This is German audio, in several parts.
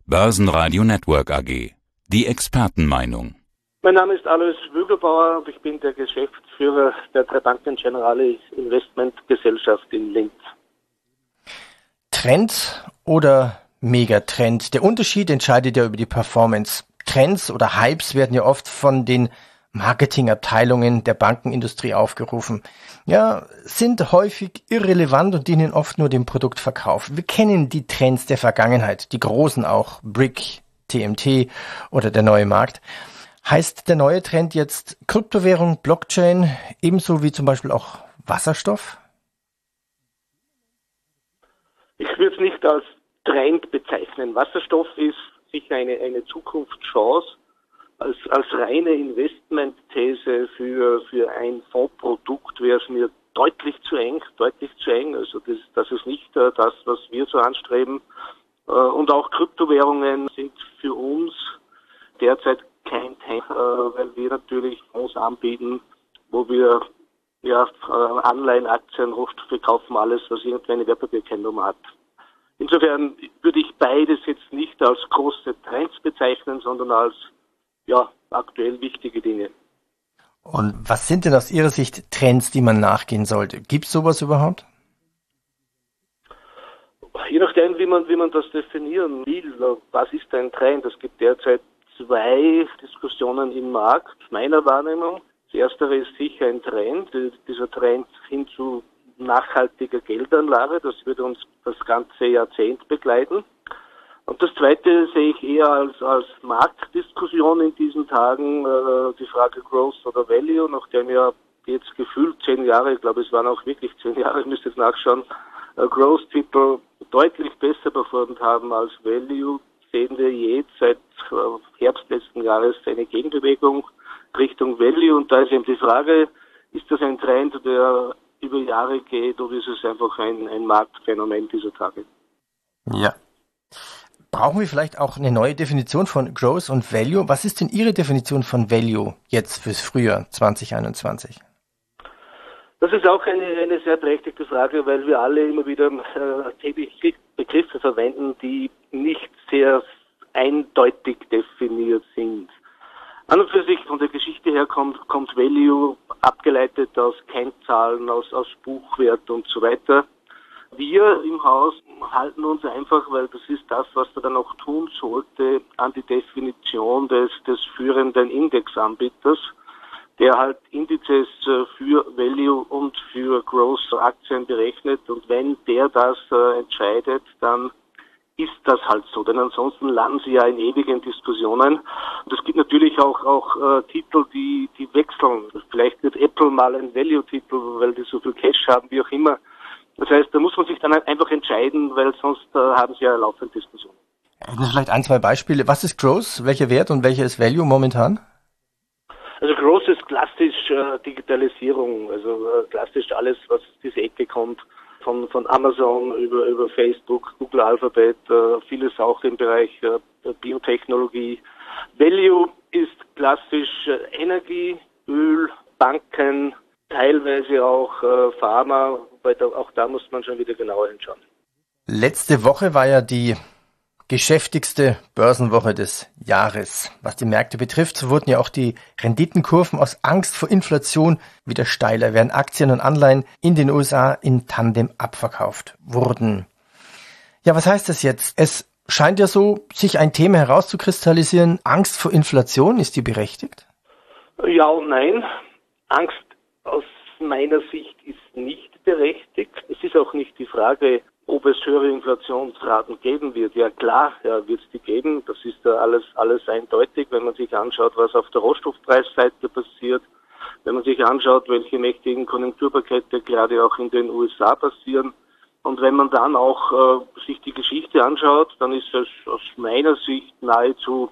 Börsenradio Network AG. Die Expertenmeinung. Mein Name ist Alois Wügelbauer und ich bin der Geschäftsführer der Drei Banken Generali Investmentgesellschaft in Linz. Trend oder Megatrend? Der Unterschied entscheidet ja über die Performance. Trends oder Hypes werden ja oft von den Marketingabteilungen der Bankenindustrie aufgerufen. Ja, sind häufig irrelevant und dienen oft nur dem Produktverkauf. Wir kennen die Trends der Vergangenheit, die großen auch, Brick, TMT oder der neue Markt. Heißt der neue Trend jetzt Kryptowährung, Blockchain, ebenso wie zum Beispiel auch Wasserstoff? Ich würde es nicht als Trend bezeichnen. Wasserstoff ist sicher eine Zukunftschance. Als reine Investmentthese für ein Fondsprodukt wäre es mir deutlich zu eng. Also das ist nicht das, was wir so anstreben. Und auch Kryptowährungen sind für uns derzeit kein Thema, weil wir natürlich Fonds anbieten, wo wir Anleihen, Aktien, Rohstoffe kaufen, alles, was irgendwie eine Wertpapierkennnummer hat. Insofern würde ich beides jetzt nicht als große Trends bezeichnen, sondern als aktuell wichtige Dinge. Und was sind denn aus Ihrer Sicht Trends, die man nachgehen sollte? Gibt es sowas überhaupt? Je nachdem, wie man das definieren will. Was ist ein Trend? Es gibt derzeit zwei Diskussionen im Markt, meiner Wahrnehmung. Das erstere ist sicher ein Trend, dieser Trend hin zu nachhaltiger Geldanlage. Das wird uns das ganze Jahrzehnt begleiten. Und das zweite sehe ich eher als Marktdiskussion in diesen Tagen, die Frage Growth oder Value, nachdem ja jetzt gefühlt 10 Jahre, ich glaube es waren auch wirklich 10 Jahre, ich müsste jetzt nachschauen, Growth-Titel deutlich besser performt haben als Value, sehen wir jetzt seit Herbst letzten Jahres eine Gegenbewegung Richtung Value. Und da ist eben die Frage, ist das ein Trend, der über Jahre geht, oder ist es einfach ein Marktphänomen dieser Tage? Ja. Brauchen wir vielleicht auch eine neue Definition von Growth und Value? Was ist denn Ihre Definition von Value jetzt fürs Frühjahr 2021? Das ist auch eine sehr berechtigte Frage, weil wir alle immer wieder täglich Begriffe verwenden, die nicht sehr eindeutig definiert sind. An und für sich von der Geschichte her kommt Value abgeleitet aus Kennzahlen, aus Buchwert und so weiter. Wir im Haus halten uns einfach, weil das ist das, was man dann auch tun sollte, an die Definition des führenden Indexanbieters, der halt Indizes für Value und für Growth Aktien berechnet. Und wenn der das entscheidet, dann ist das halt so, denn ansonsten landen sie ja in ewigen Diskussionen. Und es gibt natürlich auch Titel, die wechseln. Vielleicht wird Apple mal ein Value-Titel, weil die so viel Cash haben, wie auch immer. Das heißt, da muss man sich dann einfach entscheiden, weil sonst haben sie ja laufend Diskussionen. Vielleicht 1, 2 Beispiele. Was ist Growth? Welcher Wert und welcher ist Value momentan? Also Growth ist klassisch Digitalisierung, also klassisch alles, was diese Ecke kommt, von Amazon über Facebook, Google Alphabet, vieles auch im Bereich Biotechnologie. Value ist klassisch Energie, Öl, Banken, teilweise auch Pharma, weil auch da muss man schon wieder genauer hinschauen. Letzte Woche war ja die geschäftigste Börsenwoche des Jahres. Was die Märkte betrifft, so wurden ja auch die Renditenkurven aus Angst vor Inflation wieder steiler, während Aktien und Anleihen in den USA in Tandem abverkauft wurden. Ja, was heißt das jetzt? Es scheint ja so, sich ein Thema herauszukristallisieren. Angst vor Inflation, ist die berechtigt? Ja und nein. Angst aus meiner Sicht ist nicht berechtigt. Es ist auch nicht die Frage, ob es höhere Inflationsraten geben wird. Ja klar, wird es die geben. Das ist alles eindeutig, wenn man sich anschaut, was auf der Rohstoffpreisseite passiert. Wenn man sich anschaut, welche mächtigen Konjunkturpakete gerade auch in den USA passieren. Und wenn man dann auch sich die Geschichte anschaut, dann ist es aus meiner Sicht nahezu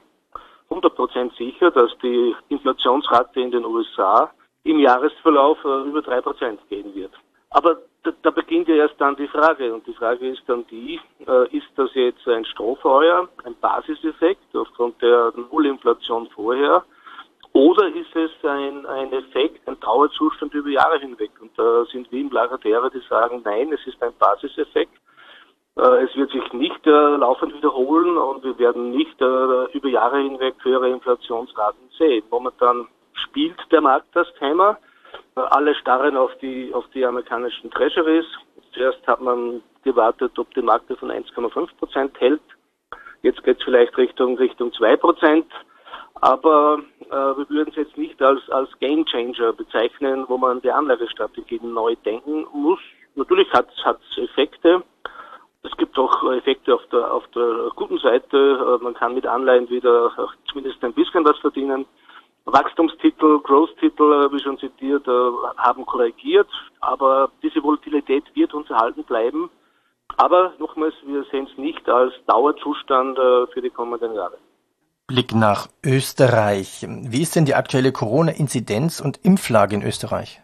100% sicher, dass die Inflationsrate in den USA im Jahresverlauf über 3% gehen wird. Aber da beginnt ja erst dann die Frage. Und die Frage ist dann ist das jetzt ein Strohfeuer, ein Basiseffekt aufgrund der Nullinflation vorher? Oder ist es ein Effekt, ein Dauerzustand über Jahre hinweg? Und da sind wir im Lager derer, die sagen, nein, es ist ein Basiseffekt. Es wird sich nicht laufend wiederholen und wir werden nicht über Jahre hinweg höhere Inflationsraten sehen. Momentan spielt der Markt das Thema. Alle starren auf die amerikanischen Treasuries. Zuerst hat man gewartet, ob die Marke von 1,5% hält. Jetzt geht es vielleicht Richtung 2%. Aber wir würden es jetzt nicht als Game Changer bezeichnen, wo man die Anlagestrategien neu denken muss. Natürlich hat es Effekte. Es gibt auch Effekte auf der guten Seite. Man kann mit Anleihen wieder zumindest ein bisschen was verdienen. Wachstumstitel, Growth-Titel, wie schon zitiert, haben korrigiert. Aber diese Volatilität wird uns erhalten bleiben. Aber nochmals, wir sehen es nicht als Dauerzustand für die kommenden Jahre. Blick nach Österreich. Wie ist denn die aktuelle Corona-Inzidenz und Impflage in Österreich?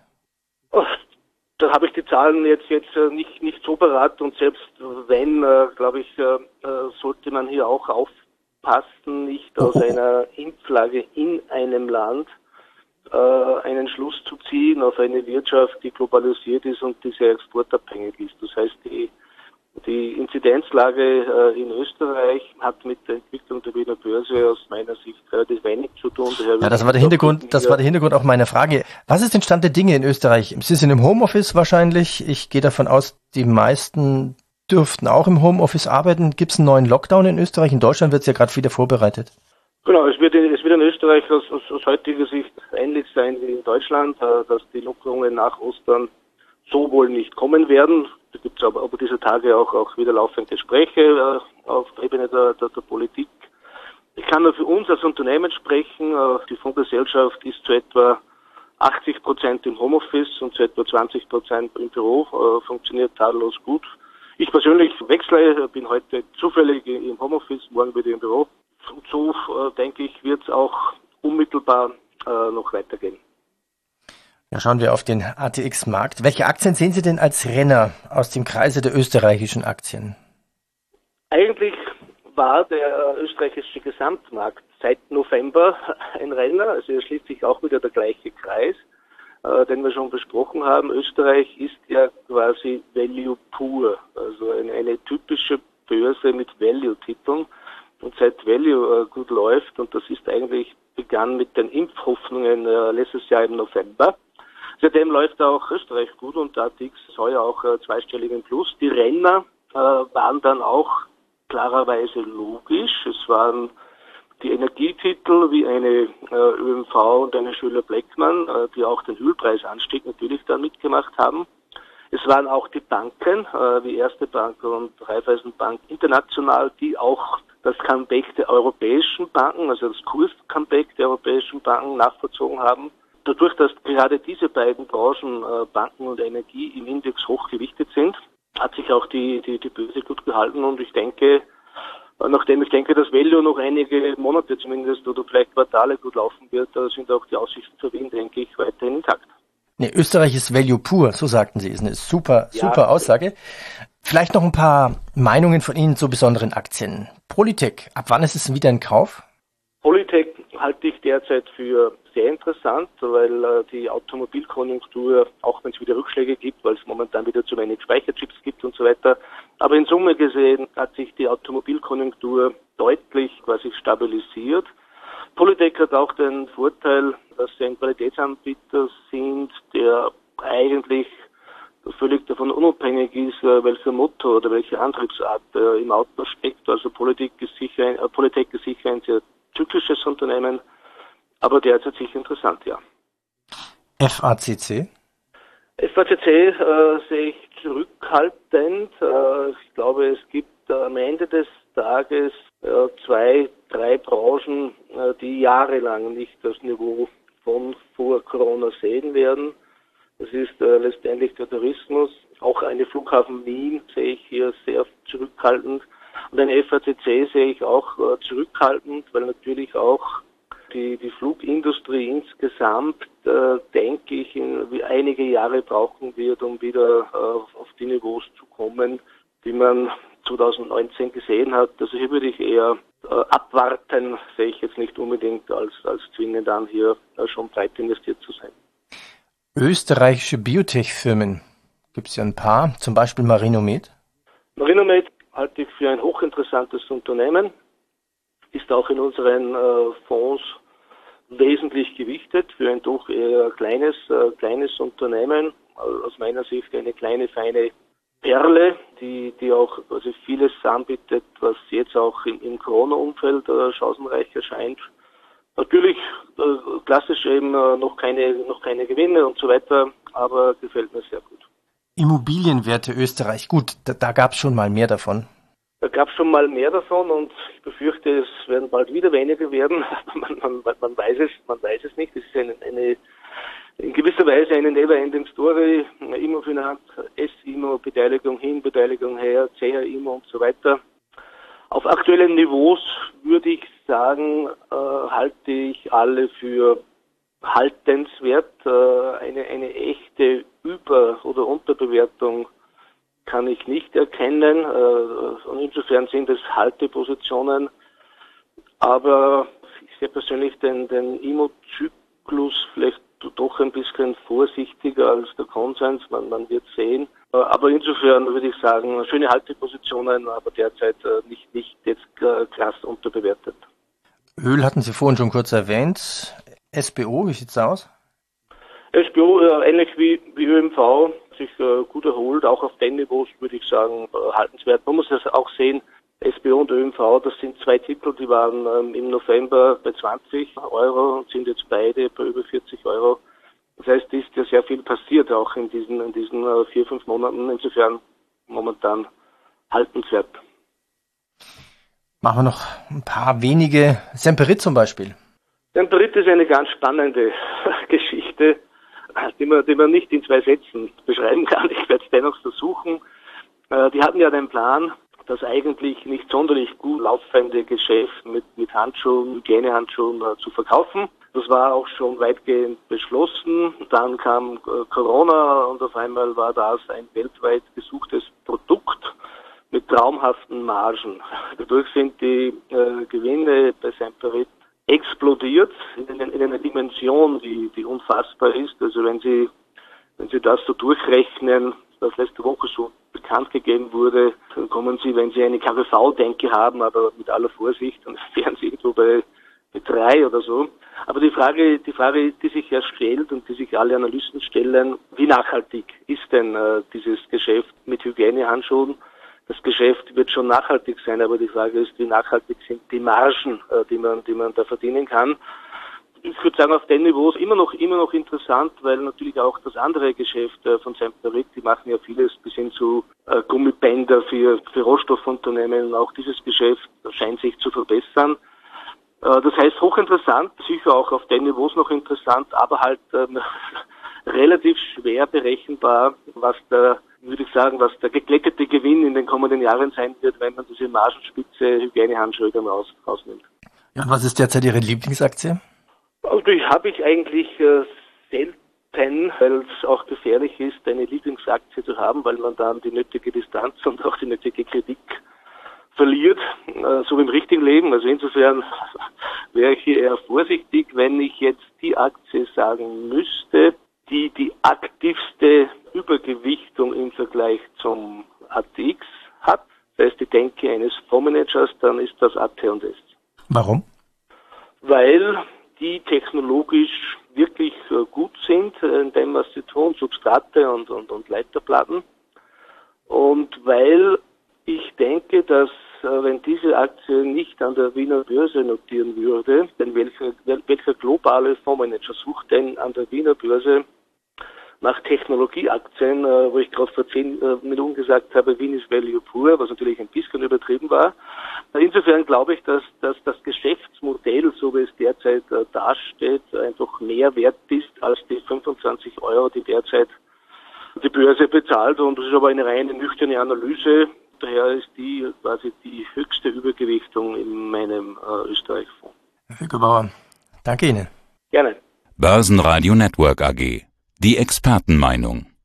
Da habe ich die Zahlen jetzt nicht so parat und selbst wenn, glaube ich, sollte man hier auch aufpassen, nicht aus einer Impflage in einem Land einen Schluss zu ziehen auf eine Wirtschaft, die globalisiert ist und die sehr exportabhängig ist. Das heißt, die Inzidenzlage in Österreich hat mit der Entwicklung der Wiener Börse aus meiner Sicht relativ wenig zu tun. Ja, das war der Hintergrund auch meiner Frage. Was ist denn Stand der Dinge in Österreich? Sie sind im Homeoffice wahrscheinlich. Ich gehe davon aus, die meisten dürften auch im Homeoffice arbeiten. Gibt es einen neuen Lockdown in Österreich? In Deutschland wird es ja gerade wieder vorbereitet. Genau, es wird in Österreich aus heutiger Sicht ähnlich sein wie in Deutschland, dass die Lockerungen nach Ostern so wohl nicht kommen werden. Da gibt es aber dieser Tage auch wieder laufende Gespräche auf der Ebene der Politik. Ich kann nur für uns als Unternehmen sprechen. Die Fondsgesellschaft ist zu etwa 80% im Homeoffice und zu etwa 20% im Büro. Funktioniert tadellos gut. Ich persönlich wechsle, bin heute zufällig im Homeoffice, morgen wieder im Büro. Und so, denke ich, wird es auch unmittelbar noch weitergehen. Ja, schauen wir auf den ATX-Markt. Welche Aktien sehen Sie denn als Renner aus dem Kreise der österreichischen Aktien? Eigentlich war der österreichische Gesamtmarkt seit November ein Renner. Also hier schließt sich auch wieder der gleiche Kreis, den wir schon besprochen haben. Österreich ist ja quasi Value pur, also eine typische Börse mit Value-Titeln. Und seit Value gut läuft, und das ist eigentlich begann mit den Impfhoffnungen letztes Jahr im November. Seitdem läuft auch Österreich gut und der ATX ist heuer auch zweistellig im Plus. Die Renner waren dann auch klarerweise logisch. Es waren die Energietitel wie eine ÖMV und eine Schüler-Bleckmann, die auch den Ölpreisanstieg natürlich dann mitgemacht haben. Es waren auch die Banken, wie Erste Bank und Raiffeisenbank International, die auch das Comeback der europäischen Banken, also das Kurs-Comeback der europäischen Banken nachvollzogen haben. Dadurch, dass gerade diese beiden Branchen, Banken und Energie, im Index hochgewichtet sind, hat sich auch die Börse gut gehalten und ich denke, nachdem ich denke, dass Value noch einige Monate zumindest oder vielleicht Quartale gut laufen wird, sind auch die Aussichten für Wien, denke ich, weiterhin intakt. Nee, Österreich ist Value pur, so sagten Sie. Ist eine super Aussage. Vielleicht noch ein paar Meinungen von Ihnen zu besonderen Aktien. Polytec, ab wann ist es wieder in Kauf? Polytec halte ich derzeit für sehr interessant, weil die Automobilkonjunktur, auch wenn es wieder Rückschläge gibt, weil es momentan wieder zu wenig Speicherchips gibt und so weiter, aber in Summe gesehen hat sich die Automobilkonjunktur deutlich quasi stabilisiert. Polytec hat auch den Vorteil, dass sie ein Qualitätsanbieter sind, der eigentlich völlig davon unabhängig ist, welcher Motor oder welche Antriebsart im Auto steckt. Also Polytec ist sicher ein sehr zyklisches Unternehmen, aber derzeit sicher interessant, ja. FACC? FACC sehe ich zurückhaltend. Ich glaube, es gibt am Ende des Tages 2, 3 Branchen, die jahrelang nicht das Niveau von vor Corona sehen werden. Das ist letztendlich der Tourismus. Auch eine Flughafen Wien sehe ich hier sehr zurückhaltend. Und eine FACC sehe ich auch zurückhaltend, weil natürlich auch die Flugindustrie insgesamt, denke ich, einige Jahre brauchen wird, um wieder auf die Niveaus zu kommen, die man 2019 gesehen hat. Also hier würde ich eher abwarten, sehe ich jetzt nicht unbedingt als zwingend an, hier schon breit investiert zu sein. Österreichische Biotech-Firmen, gibt es ja ein paar, zum Beispiel Marinomed? Marinomed halte ich für ein hochinteressantes Unternehmen, ist auch in unseren Fonds wesentlich gewichtet für ein doch eher kleines Unternehmen. Aus meiner Sicht eine kleine, feine Perle, die auch also vieles anbietet, was jetzt auch im Corona-Umfeld chancenreich erscheint. Natürlich klassisch eben noch keine Gewinne und so weiter, aber gefällt mir sehr gut. Immobilienwerte Österreich, gut, da gab es schon mal mehr davon. Da gab es schon mal mehr davon und ich befürchte, es werden bald wieder weniger werden. Man weiß es nicht. Es ist eine in gewisser Weise eine never-ending Story. Immofinanz, S-Immo, Beteiligung hin, Beteiligung her, CR-Immo und so weiter. Auf aktuellen Niveaus würde ich sagen, halte ich alle für haltenswert. Eine echte Über- oder Unterbewertung kann ich nicht erkennen. Und insofern sind es Haltepositionen. Aber ich sehe persönlich den Immo-Zyklus vielleicht doch ein bisschen vorsichtiger als der Konsens. Man wird sehen. Aber insofern würde ich sagen, schöne Haltepositionen, aber derzeit nicht jetzt krass unterbewertet. Öl hatten Sie vorhin schon kurz erwähnt. SBO, wie sieht's aus? SBO, ähnlich wie ÖMV, sich gut erholt, auch auf den Niveaus würde ich sagen, haltenswert. Man muss das auch sehen, SBO und ÖMV, das sind zwei Titel, die waren im November bei 20 Euro und sind jetzt beide bei über 40 Euro. Das heißt, ist ja sehr viel passiert auch in diesen 4-5 Monaten, insofern momentan haltenswert. Machen wir noch ein paar wenige. Semperit zum Beispiel. Semperit ist eine ganz spannende Geschichte, die man nicht in 2 Sätzen beschreiben kann. Ich werde es dennoch versuchen. Die hatten ja den Plan, das eigentlich nicht sonderlich gut laufende Geschäft mit Handschuhen, Hygienehandschuhen zu verkaufen. Das war auch schon weitgehend beschlossen. Dann kam Corona und auf einmal war das ein weltweit gesuchtes Produkt mit traumhaften Margen. Dadurch sind die Gewinne bei Semperit explodiert in einer Dimension, die unfassbar ist. Also wenn Sie das so durchrechnen, was letzte Woche so bekannt gegeben wurde, dann kommen Sie, wenn Sie eine KWV-Denke haben, aber mit aller Vorsicht, dann wären Sie irgendwo bei 3 oder so. Aber die Frage, die sich ja stellt und die sich alle Analysten stellen, wie nachhaltig ist denn dieses Geschäft mit Hygienehandschuhen? Das Geschäft wird schon nachhaltig sein, aber die Frage ist, wie nachhaltig sind die Margen, die man da verdienen kann. Ich würde sagen, auf den Niveaus immer noch interessant, weil natürlich auch das andere Geschäft von Semperit, die machen ja vieles bis hin zu Gummibänder für Rohstoffunternehmen. Auch dieses Geschäft scheint sich zu verbessern. Das heißt hochinteressant, sicher auch auf den Niveaus noch interessant, aber halt relativ schwer berechenbar, was der geglättete Gewinn in den kommenden Jahren sein wird, wenn man diese Margenspitze Hygienehandschuhe dann rausnimmt. Ja, und was ist derzeit Ihre Lieblingsaktie? Also die habe ich eigentlich selten, weil es auch gefährlich ist, eine Lieblingsaktie zu haben, weil man dann die nötige Distanz und auch die nötige Kritik verliert, so wie im richtigen Leben. Also insofern wäre ich hier eher vorsichtig, wenn ich jetzt die Aktie sagen müsste, die aktivste Übergewichtung im Vergleich zum ATX hat. Das heißt, die Denke eines Fondsmanagers, dann ist das AT&S. Warum? Weil die technologisch wirklich gut sind, in dem, was sie tun, Substrate und Leiterplatten. Und weil ich denke, dass wenn diese Aktie nicht an der Wiener Börse notieren würde, denn welcher globale Fondsmanager sucht denn an der Wiener Börse nach Technologieaktien, wo ich gerade vor 10 Minuten gesagt habe, Wien ist Value pur, was natürlich ein bisschen übertrieben war. Insofern glaube ich, dass das Geschäftsmodell, so wie es derzeit dasteht, einfach mehr wert ist als die 25 Euro, die derzeit die Börse bezahlt. Und das ist aber eine reine nüchterne Analyse. Daher ist die quasi die höchste Übergewichtung in meinem Österreich-Fonds. Herr Hügelbauer, danke Ihnen. Gerne. Börsenradio Network AG. Die Expertenmeinung.